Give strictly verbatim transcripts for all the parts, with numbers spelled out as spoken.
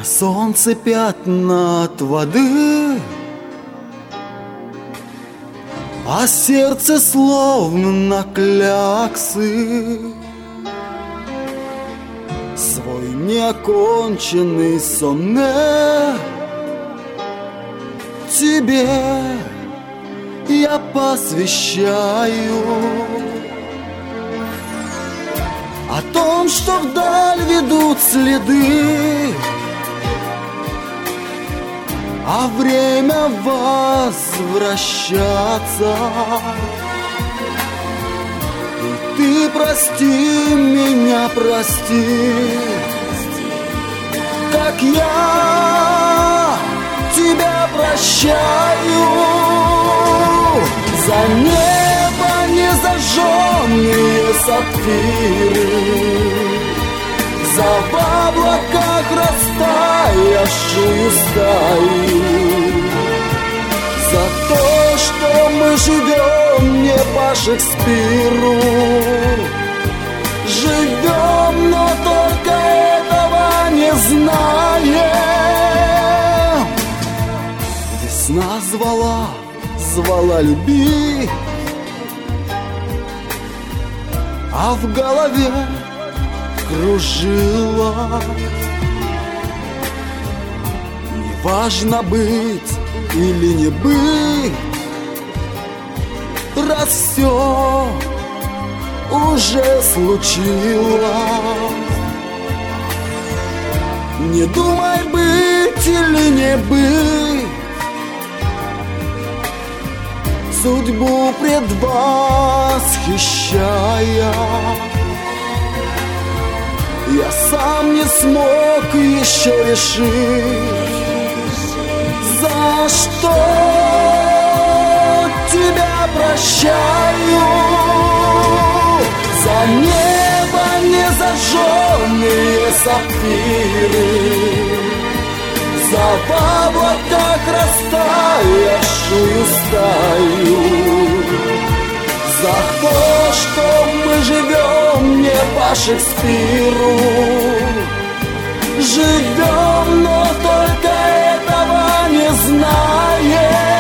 На солнце пятна от воды, а сердце словно на кляксы. Свой неоконченный сонет тебе я посвящаю. О том, что вдаль ведут следы, а время возвращаться. И ты прости меня, прости, как я тебя прощаю. За небо незажженные сапфиры, за в облаках растаявшую стаю, за то, что мы живем не по Шекспиру, живем, но только этого не знаем. Весна звала, звала люби, а в голове кружила. Неважно быть или не быть, раз все уже случилось. Не думай быть или не быть, судьбу предвосхищая. Я сам не смог еще решить, за что тебя прощаю. За небо незажженные сапфиры, за в облаках растаявшую стаю, за то, что мы живем не по Шекспиру, живем, но только этого не знаем.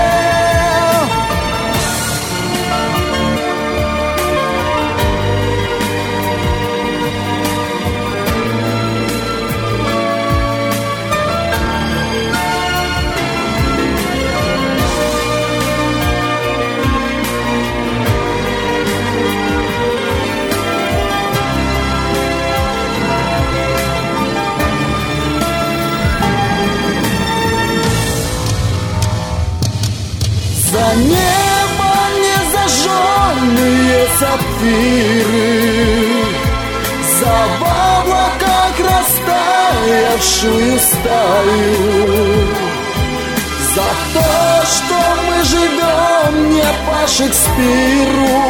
За небо незажженные сапфиры, за в облаках растаявшую стаю, за то, что мы живем не по Шекспиру,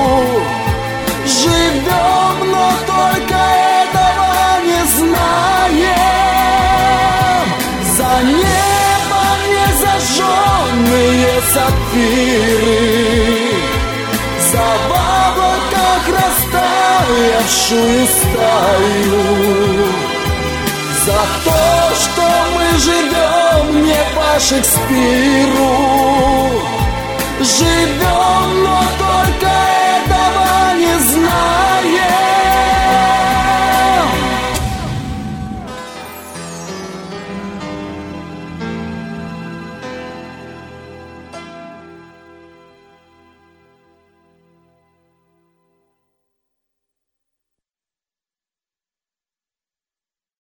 живем, но только этого не знаем. За небо незажженные сапфиры, за в облаках растаявшую стаю, за то, что мы живем не по Шекспиру, живем, но